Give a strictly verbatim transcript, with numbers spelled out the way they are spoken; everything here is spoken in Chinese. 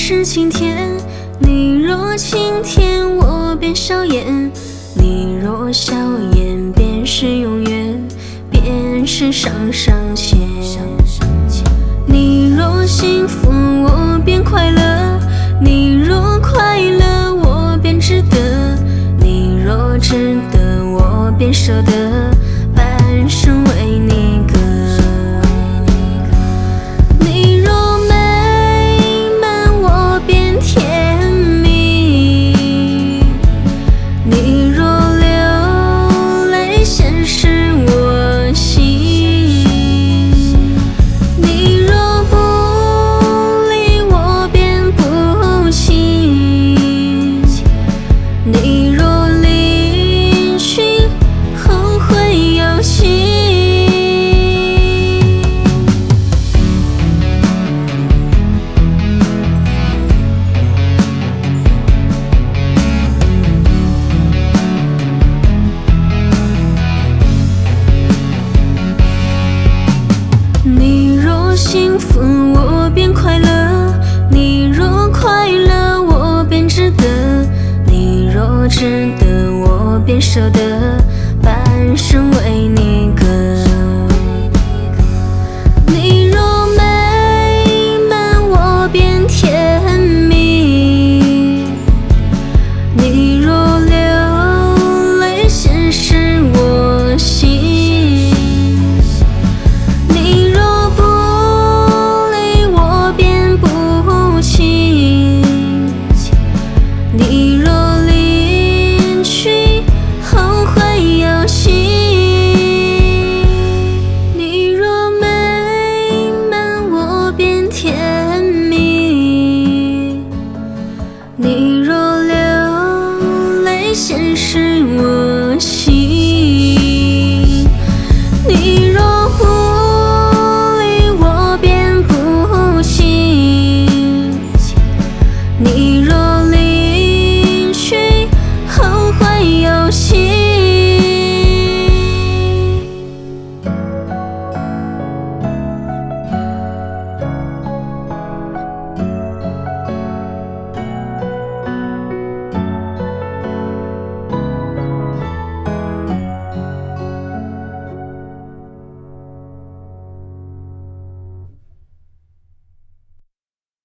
是晴天。你若晴天，我便笑颜；你若笑颜，便是永远，便是上上签。你若幸福，我便快乐；你若快乐，我便值得；你若值得，我便舍得半生为你歌。你若美满，我便甜蜜；你若流泪，显示我心。你若不理，我便不弃；你若离去，后会有期。你若幸福，我便快乐；你若快乐，我便值得；你若值得，我便舍得